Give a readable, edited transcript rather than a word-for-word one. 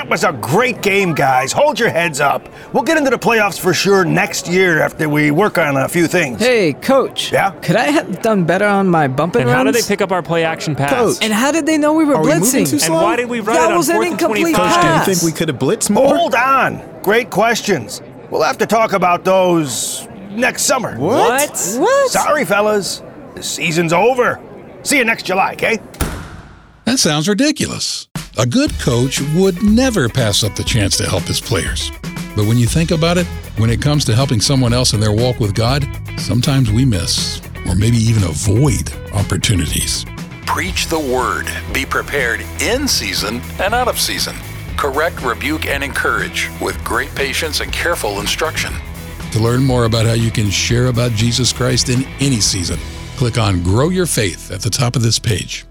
That was a great game, guys. Hold your heads up. We'll get into the playoffs for sure next year after we work on a few things. Hey, Coach. Yeah? Could I have done better on my bumping And runs? how did they pick up our play action pass? Coach. And how did they know we were Are we moving blitzing? too And slow? why did we run That it on was an 4th and incomplete 25? Coach, do you pass. think we could have blitzed more? Hold on. Great questions. We'll have to talk about those next summer. What? What? Sorry, fellas. The season's over. See you next July, okay? That sounds ridiculous. A good coach would never pass up the chance to help his players. But when you think about it, when it comes to helping someone else in their walk with God, sometimes we miss, or maybe even avoid, opportunities. Preach the word. Be prepared in season and out of season. Correct, rebuke, and encourage with great patience and careful instruction. To learn more about how you can share about Jesus Christ in any season, click on Grow Your Faith at the top of this page.